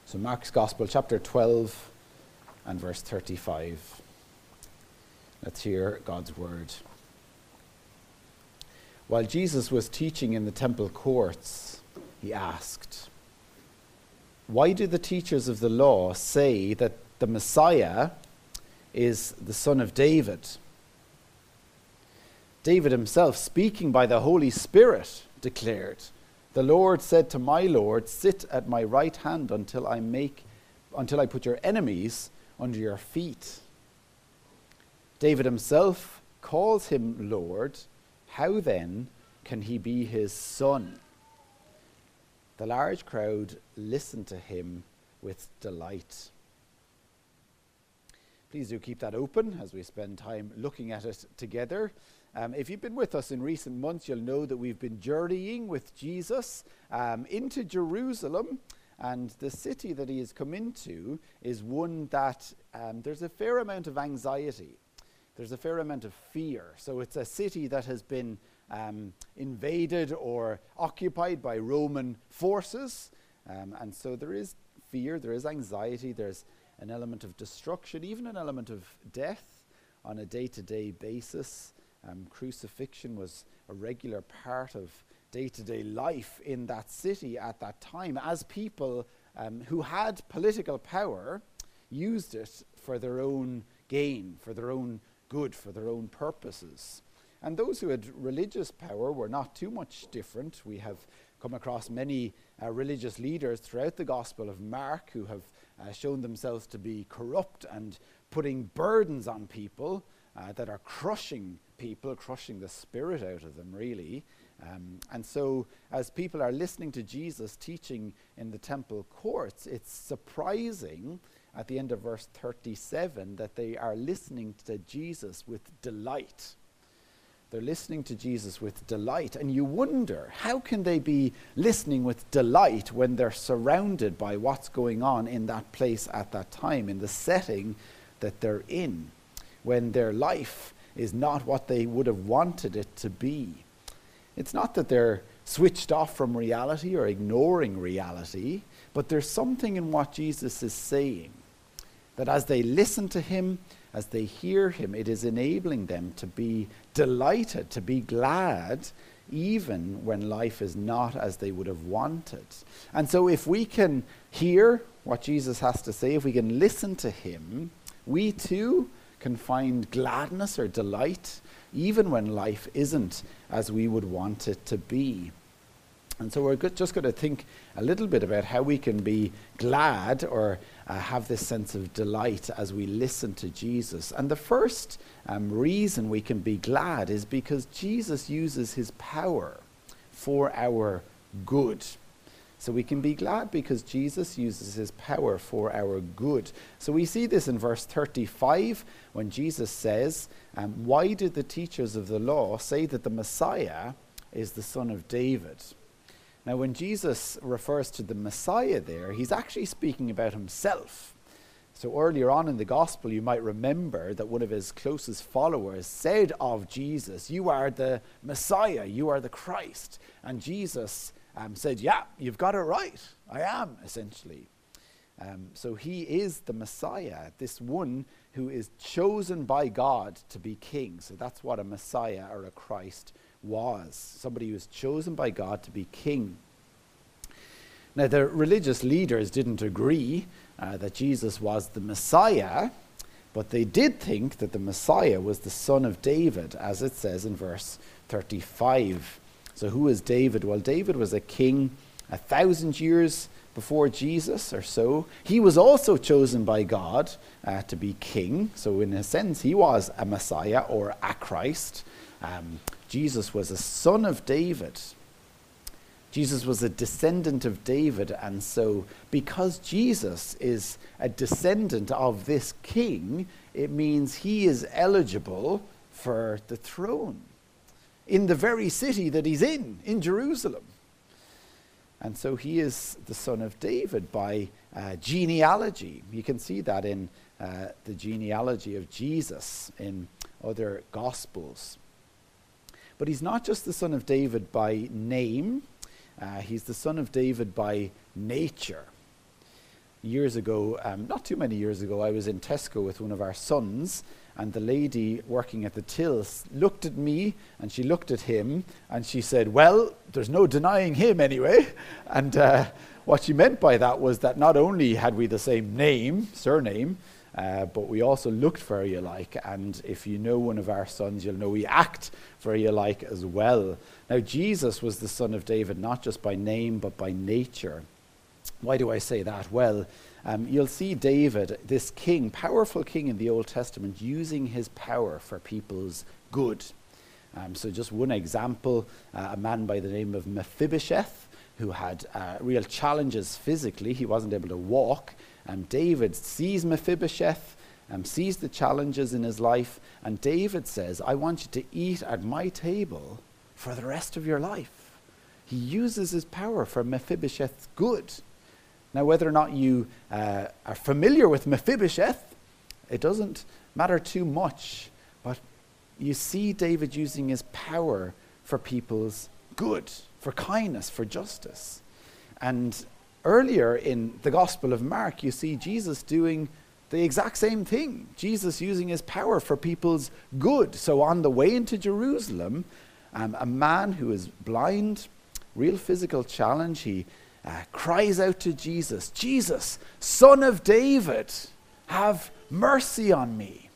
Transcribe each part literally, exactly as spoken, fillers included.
So Mark's Gospel, chapter twelve and verse thirty-five. Let's hear God's word. While Jesus was teaching in the temple courts, he asked, "Why do the teachers of the law say that the Messiah is the son of David?" David himself, speaking by the Holy Spirit, declared, "The Lord said to my Lord, sit at my right hand until I make, until I put your enemies under your feet." David himself calls him Lord. How then can he be his son? The large crowd listened to him with delight. Please do keep that open as we spend time looking at it together. Um, if you've been with us in recent months, you'll know that we've been journeying with Jesus um, into Jerusalem, and the city that he has come into is one that um, there's a fair amount of anxiety. There's a fair amount of fear. So it's a city that has been um, invaded or occupied by Roman forces, um, and so there is fear, there is anxiety, there's an element of destruction, even an element of death on a day-to-day basis. Um, crucifixion was a regular part of day-to-day life in that city at that time, as people um, who had political power used it for their own gain, for their own good, for their own purposes. And those who had religious power were not too much different. We have come across many uh, religious leaders throughout the Gospel of Mark who have uh, shown themselves to be corrupt and putting burdens on people uh, that are crushing people, crushing the spirit out of them, really. Um, and so as people are listening to Jesus teaching in the temple courts, it's surprising at the end of verse thirty-seven that they are listening to Jesus with delight. They're listening to Jesus with delight. And you wonder, how can they be listening with delight when they're surrounded by what's going on in that place at that time, in the setting that they're in, when their life is not what they would have wanted it to be? It's not that they're switched off from reality or ignoring reality, but there's something in what Jesus is saying, that as they listen to him, as they hear him, it is enabling them to be delighted, to be glad, even when life is not as they would have wanted. And so if we can hear what Jesus has to say, if we can listen to him, we too can find gladness or delight, even when life isn't as we would want it to be. And so we're go- just going to think a little bit about how we can be glad or uh, have this sense of delight as we listen to Jesus. And the first um, reason we can be glad is because Jesus uses his power for our good. So we can be glad because Jesus uses his power for our good. So we see this in verse thirty-five when Jesus says, um, "Why did the teachers of the law say that the Messiah is the son of David?" Now, when Jesus refers to the Messiah there, he's actually speaking about himself. So earlier on in the gospel, you might remember that one of his closest followers said of Jesus, "You are the Messiah, you are the Christ." And Jesus um, said, "Yeah, you've got it right. I am," essentially. Um, so he is the Messiah, this one who is chosen by God to be king. So that's what a Messiah or a Christ was, somebody who was chosen by God to be king. Now, the religious leaders didn't agree uh, that Jesus was the Messiah, but they did think that the Messiah was the son of David, as it says in verse thirty-five. So who is David? Well, David was a king a thousand years before Jesus or so. He was also chosen by God uh, to be king. So in a sense, he was a Messiah or a Christ. Um, Jesus was a son of David. Jesus was a descendant of David, and so because Jesus is a descendant of this king, it means he is eligible for the throne in the very city that he's in, in Jerusalem. And so he is the son of David by uh, genealogy. You can see that in uh, the genealogy of Jesus in other Gospels. But he's not just the son of David by name, uh, he's the son of David by nature. years ago, um, not too many years ago, I was in Tesco with one of our sons, and the lady working at the tills looked at me, and she looked at him, and she said, well, there's no denying him anyway. And uh, what she meant by that was that not only had we the same name, surname, uh, but we also looked very alike. And if you know one of our sons, you'll know we act very alike as well. Now, Jesus was the son of David, not just by name, but by nature. Why do I say that? Well, um, you'll see David, this king, powerful king in the Old Testament, using his power for people's good. Um, so just one example, uh, a man by the name of Mephibosheth, who had uh, real challenges physically. He wasn't able to walk. Um, David sees Mephibosheth, um, sees the challenges in his life, and David says, I want you to eat at my table for the rest of your life. He uses his power for Mephibosheth's good. Now, whether or not you uh, are familiar with Mephibosheth, it doesn't matter too much, but you see David using his power for people's good, for kindness, for justice. And earlier in the Gospel of Mark, you see Jesus doing the exact same thing. Jesus using his power for people's good. So on the way into Jerusalem, um, a man who is blind, real physical challenge, he uh, cries out to Jesus, Jesus, Son of David, have mercy on me.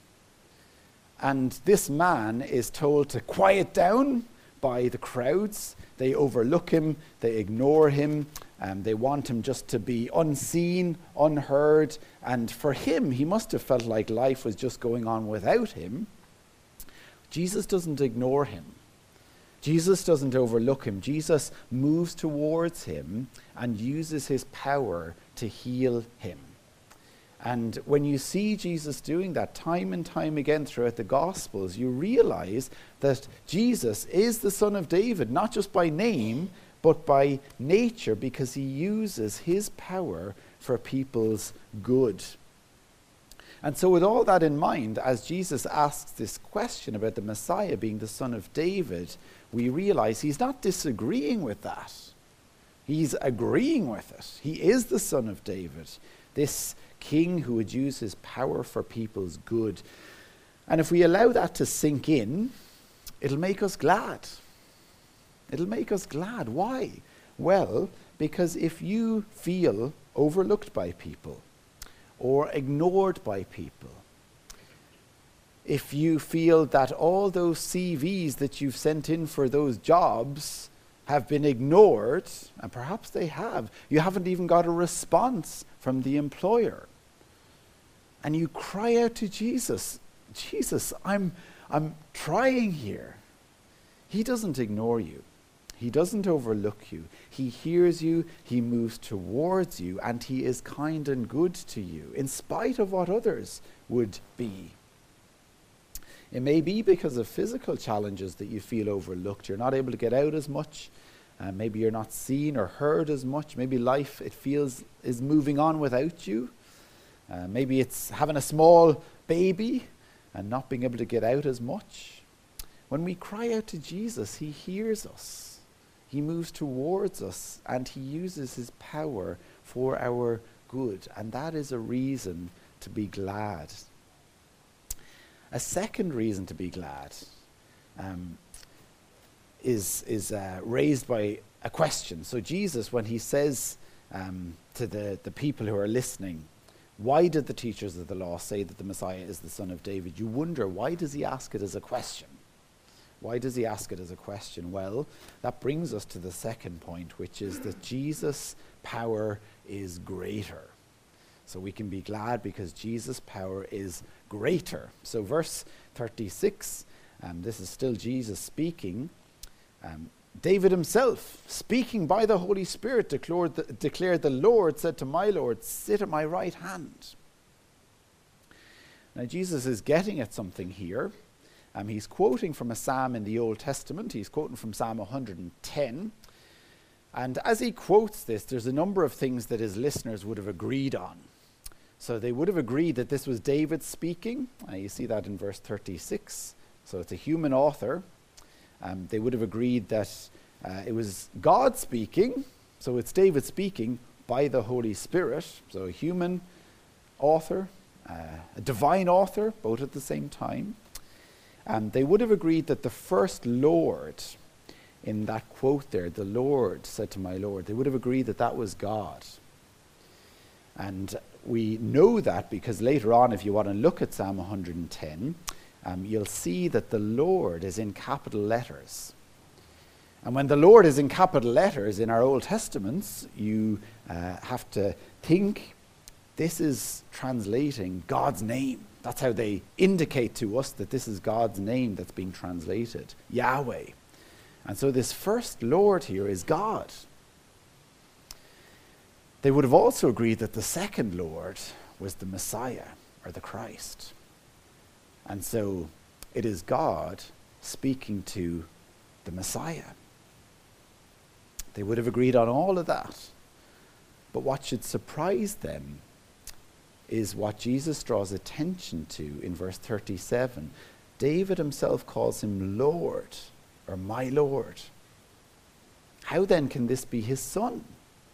And this man is told to quiet down by the crowds. They overlook him, they ignore him, um, they want him just to be unseen, unheard. And for him, he must have felt like life was just going on without him. Jesus doesn't ignore him. Jesus doesn't overlook him. Jesus moves towards him and uses his power to heal him. And when you see Jesus doing that time and time again throughout the Gospels, you realize that Jesus is the Son of David, not just by name, but by nature, because he uses his power for people's good. And so with all that in mind, as Jesus asks this question about the Messiah being the Son of David, we realize he's not disagreeing with that. He's agreeing with it. He is the Son of David, this king who would use his power for people's good. And if we allow that to sink in, it'll make us glad. It'll make us glad. Why? Well, because if you feel overlooked by people or ignored by people, if you feel that all those C Vs that you've sent in for those jobs have been ignored, and perhaps they have, you haven't even got a response from the employer, and you cry out to Jesus, Jesus, I'm, I'm trying here. He doesn't ignore you. He doesn't overlook you. He hears you, he moves towards you, and he is kind and good to you, in spite of what others would be. It may be because of physical challenges that you feel overlooked. You're not able to get out as much. Uh, maybe you're not seen or heard as much. Maybe life, it feels, is moving on without you. Uh, maybe it's having a small baby and not being able to get out as much. When we cry out to Jesus, he hears us. He moves towards us, and he uses his power for our good. And that is a reason to be glad. A second reason to be glad um, is, is uh, raised by a question. So Jesus, when he says um, to the, the people who are listening, why did the teachers of the law say that the Messiah is the Son of David? You wonder, why does he ask it as a question? Why does he ask it as a question? Well, that brings us to the second point, which is that Jesus' power is greater. So we can be glad because Jesus' power is greater. So verse thirty-six, um, this is still Jesus speaking. Um, David himself, speaking by the Holy Spirit, declared the, declared the Lord said to my Lord, sit at my right hand. Now Jesus is getting at something here. Um, he's quoting from a psalm in the Old Testament. He's quoting from Psalm one hundred ten. And as he quotes this, there's a number of things that his listeners would have agreed on. So they would have agreed that this was David speaking. Uh, you see that in verse thirty-six. So it's a human author. Um, they would have agreed that uh, it was God speaking. So it's David speaking, by the Holy Spirit, so a human author, uh, a divine author, both at the same time, um, they would have agreed that the first Lord, in that quote there, the Lord said to my Lord, they would have agreed that that was God. And we know that because later on, if you want to look at Psalm one hundred ten, um, you'll see that the Lord is in capital letters. And when the Lord is in capital letters in our Old Testaments, you uh, have to think this is translating God's name. That's how they indicate to us that this is God's name that's being translated, Yahweh. And so this first Lord here is God. They would have also agreed that the second Lord was the Messiah, or the Christ. And so it is God speaking to the Messiah. They would have agreed on all of that. But what should surprise them is what Jesus draws attention to in verse thirty-seven. David himself calls him Lord, or my Lord. How then can this be his son?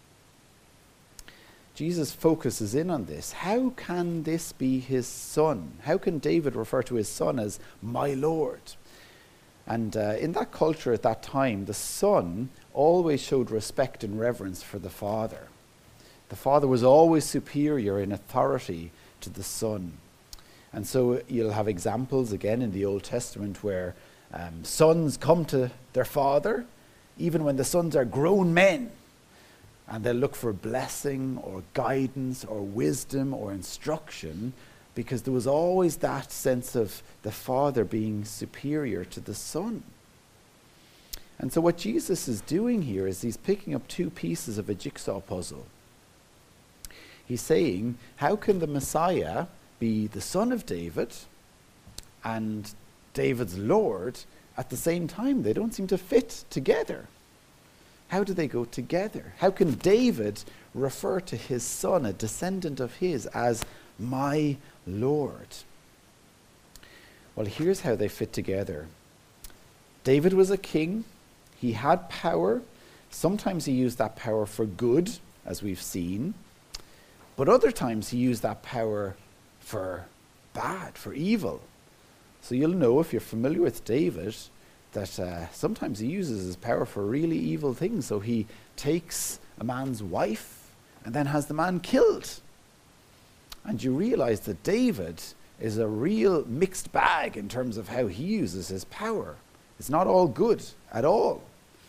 Jesus focuses in on this. How can this be his son? How can David refer to his son as my Lord? And uh, in that culture at that time, the son always showed respect and reverence for the father. The father was always superior in authority to the son. And so you'll have examples again in the Old Testament where um, sons come to their father, even when the sons are grown men, and they'll look for blessing or guidance or wisdom or instruction, because there was always that sense of the father being superior to the son. And so what Jesus is doing here is he's picking up two pieces of a jigsaw puzzle. He's saying, how can the Messiah be the son of David and David's Lord at the same time? They don't seem to fit together. How do they go together? How can David refer to his son, a descendant of his, as my Lord? Well, here's how they fit together. David was a king. He had power. Sometimes he used that power for good, as we've seen. But other times he used that power for bad, for evil. So you'll know, if you're familiar with David, that uh, sometimes he uses his power for really evil things. So he takes a man's wife and then has the man killed. And you realize that David is a real mixed bag in terms of how he uses his power. It's not all good at all.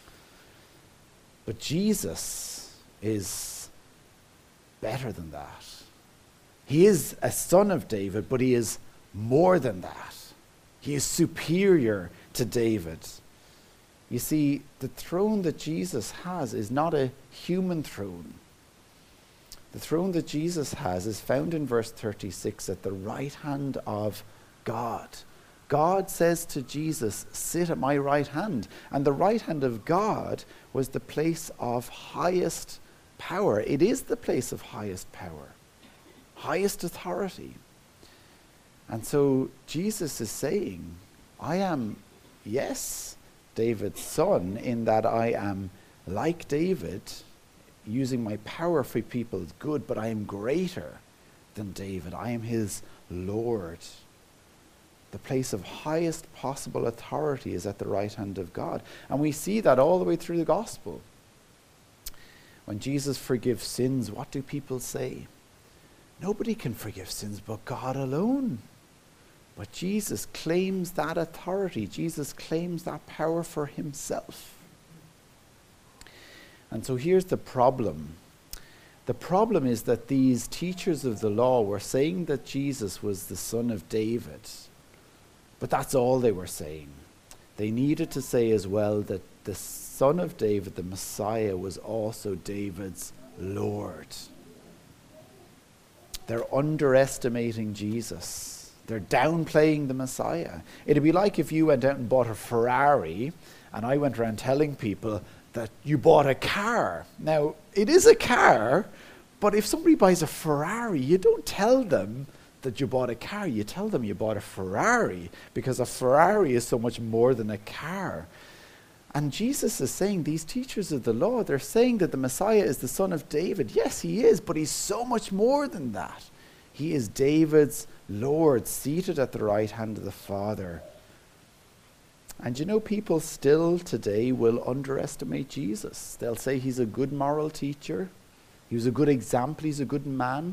But Jesus is better than that. He is a son of David, but he is more than that. He is superior to David. You see, the throne that Jesus has is not a human throne. The throne that Jesus has is found in verse thirty-six at the right hand of God. God says to Jesus, sit at my right hand. And the right hand of God was the place of highest power. It is the place of highest power, highest authority. And so Jesus is saying, I am, yes, David's son, in that I am like David, using my power for people's good, but I am greater than David. I am his Lord. The place of highest possible authority is at the right hand of God. And we see that all the way through the gospel. When Jesus forgives sins, what do people say? Nobody can forgive sins but God alone. But Jesus claims that authority. Jesus claims that power for himself. And so here's the problem. The problem is that these teachers of the law were saying that Jesus was the son of David. But that's all they were saying. They needed to say as well that the son of David, the Messiah, was also David's Lord. They're underestimating Jesus. They're downplaying the Messiah. It'd be like if you went out and bought a Ferrari and I went around telling people that you bought a car. Now, it is a car, but if somebody buys a Ferrari, you don't tell them that you bought a car. You tell them you bought a Ferrari, because a Ferrari is so much more than a car. And Jesus is saying, these teachers of the law, they're saying that the Messiah is the son of David. Yes, he is, but he's so much more than that. He is David's Lord, seated at the right hand of the Father. And you know, people still today will underestimate Jesus. They'll say he's a good moral teacher. He was a good example. He's a good man.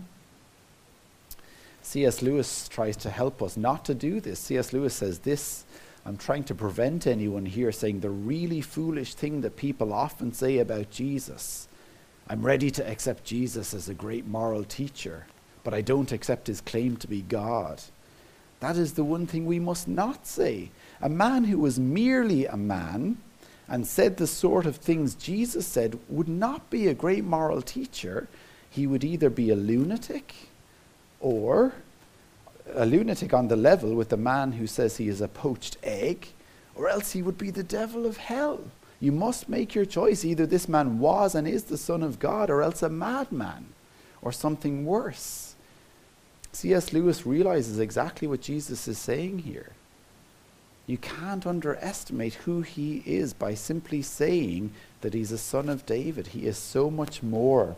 C S Lewis tries to help us not to do this. C S Lewis says this, I'm trying to prevent anyone here saying the really foolish thing that people often say about Jesus. I'm ready to accept Jesus as a great moral teacher, but I don't accept his claim to be God. That is the one thing we must not say. A man who was merely a man and said the sort of things Jesus said would not be a great moral teacher. He would either be a lunatic or a lunatic on the level with the man who says he is a poached egg, or else he would be the devil of hell. You must make your choice. Either this man was and is the Son of God, or else a madman, or something worse. C S Lewis realizes exactly what Jesus is saying here. You can't underestimate who he is by simply saying that he's a son of David. He is so much more.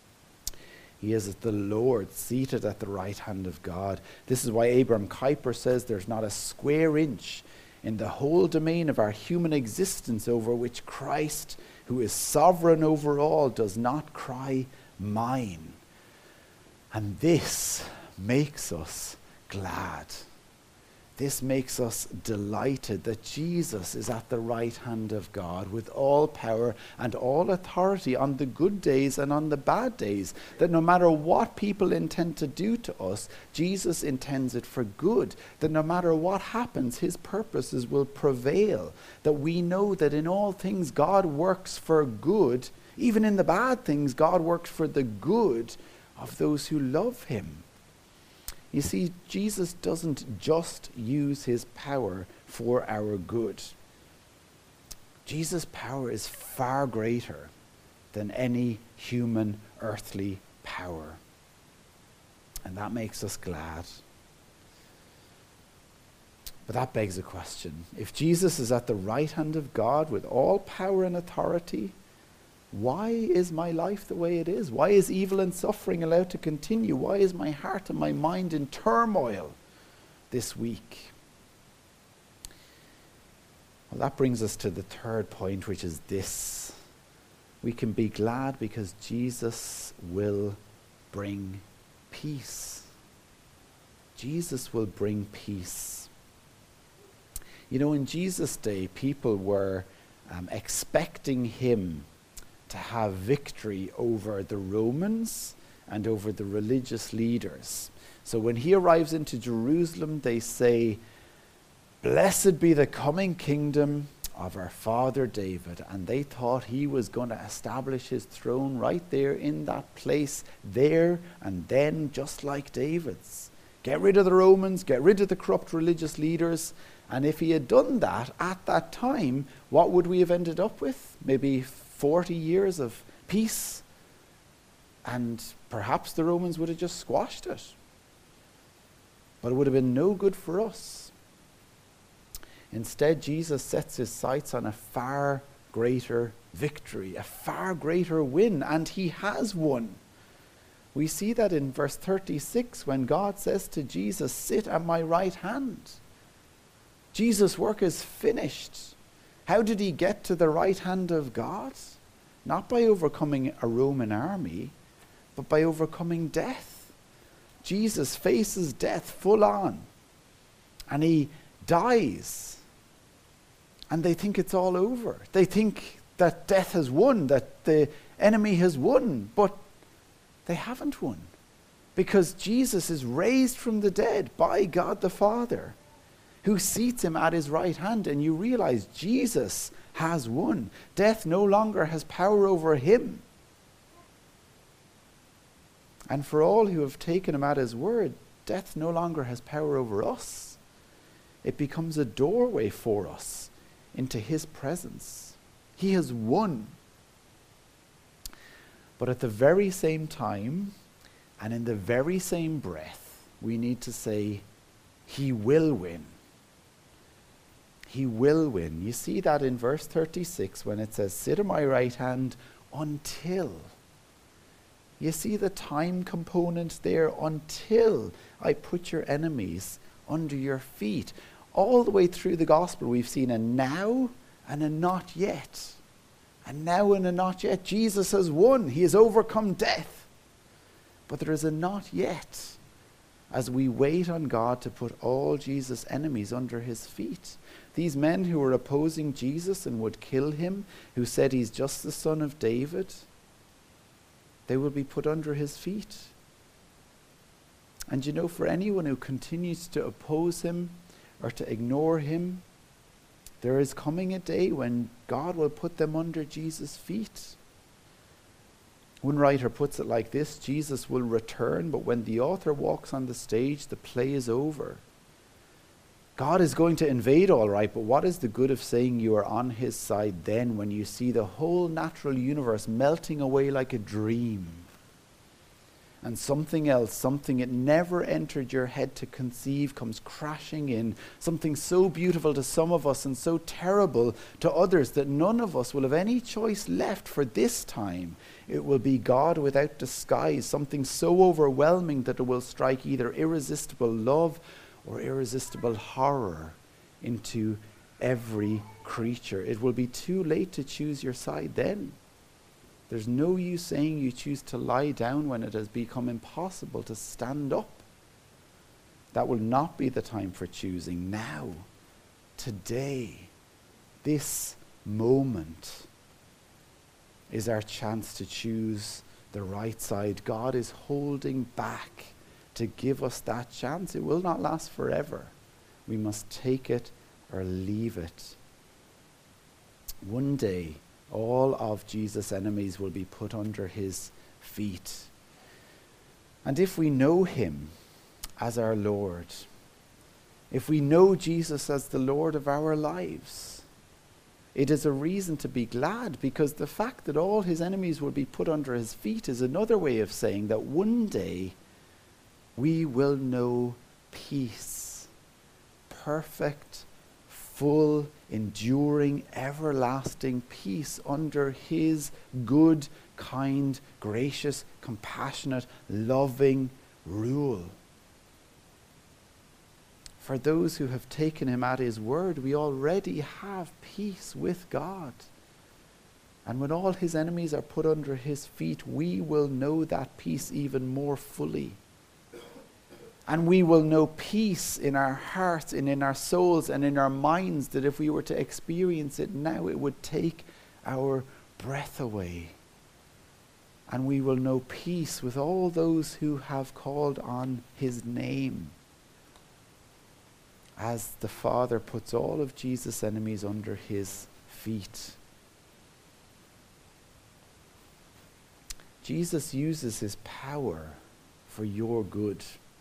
He is the Lord, seated at the right hand of God. This is why Abraham Kuyper says there's not a square inch in the whole domain of our human existence over which Christ, who is sovereign over all, does not cry, mine. And this makes us glad. This makes us delighted that Jesus is at the right hand of God with all power and all authority on the good days and on the bad days. That no matter what people intend to do to us, Jesus intends it for good. That no matter what happens, his purposes will prevail. That we know that in all things God works for good. Even in the bad things, God works for the good of those who love him. You see, Jesus doesn't just use his power for our good. Jesus' power is far greater than any human earthly power. And that makes us glad. But that begs a question. If Jesus is at the right hand of God with all power and authority, why is my life the way it is? Why is evil and suffering allowed to continue? Why is my heart and my mind in turmoil this week? Well, that brings us to the third point, which is this. We can be glad because Jesus will bring peace. Jesus will bring peace. You know, in Jesus' day, people were um, expecting him to have victory over the Romans and over the religious leaders. So when he arrives into Jerusalem, they say, "Blessed be the coming kingdom of our father David." And they thought he was going to establish his throne right there in that place, there and then, just like David's. Get rid of the Romans, get rid of the corrupt religious leaders. And if he had done that at that time, what would we have ended up with? Maybe forty years of peace, and perhaps the Romans would have just squashed it. But it would have been no good for us. Instead, Jesus sets his sights on a far greater victory, a far greater win, and he has won. We see that in verse thirty-six when God says to Jesus, "Sit at my right hand." Jesus' work is finished. How did he get to the right hand of God? Not by overcoming a Roman army, but by overcoming death. Jesus faces death full on, and he dies. And they think it's all over. They think that death has won, that the enemy has won, but they haven't won. Because Jesus is raised from the dead by God the Father, who seats him at his right hand, and you realize Jesus has won. Death no longer has power over him. And for all who have taken him at his word, death no longer has power over us. It becomes a doorway for us into his presence. He has won. But at the very same time, and in the very same breath, we need to say, he will win. He will win. You see that in verse thirty-six when it says, sit at my right hand until. You see the time component there, until I put your enemies under your feet. All the way through the gospel, we've seen a now and a not yet. A now and a not yet. Jesus has won. He has overcome death. But there is a not yet as we wait on God to put all Jesus' enemies under his feet. These men who were opposing Jesus and would kill him, who said he's just the son of David, they will be put under his feet. And you know, for anyone who continues to oppose him or to ignore him, there is coming a day when God will put them under Jesus' feet. One writer puts it like this: Jesus will return, but when the author walks on the stage, the play is over. God is going to invade, all right, but what is the good of saying you are on his side then when you see the whole natural universe melting away like a dream? And something else, something it never entered your head to conceive, comes crashing in. Something so beautiful to some of us and so terrible to others that none of us will have any choice left for this time. It will be God without disguise, something so overwhelming that it will strike either irresistible love or irresistible horror into every creature. It will be too late to choose your side then. There's no use saying you choose to lie down when it has become impossible to stand up. That will not be the time for choosing. Now, today, this moment is our chance to choose the right side. God is holding back to give us that chance. It will not last forever. We must take it or leave it. One day, all of Jesus' enemies will be put under his feet. And if we know him as our Lord, if we know Jesus as the Lord of our lives, it is a reason to be glad, because the fact that all his enemies will be put under his feet is another way of saying that one day we will know peace, perfect, full, enduring, everlasting peace under his good, kind, gracious, compassionate, loving rule. For those who have taken him at his word, we already have peace with God. And when all his enemies are put under his feet, we will know that peace even more fully. And we will know peace in our hearts and in our souls and in our minds that if we were to experience it now, it would take our breath away. And we will know peace with all those who have called on his name, as the Father puts all of Jesus' enemies under his feet. Jesus uses his power for your good.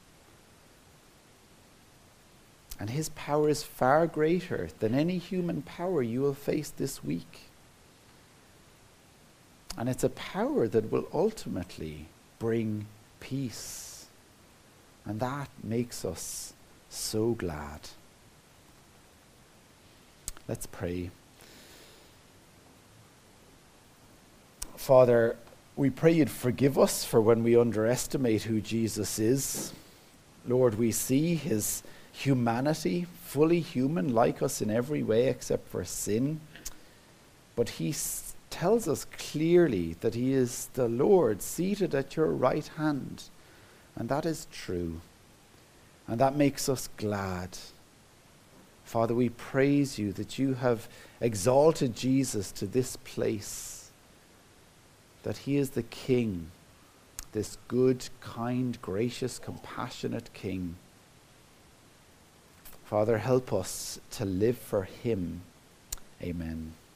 And his power is far greater than any human power you will face this week. And it's a power that will ultimately bring peace. And that makes us so glad. Let's pray. Father, we pray you'd forgive us for when we underestimate who Jesus is. Lord, we see his humanity, fully human, like us in every way except for sin. But he s- tells us clearly that he is the Lord seated at your right hand. And that is true. And that makes us glad. Father, we praise you that you have exalted Jesus to this place, that he is the King, this good, kind, gracious, compassionate King. Father, help us to live for him. Amen.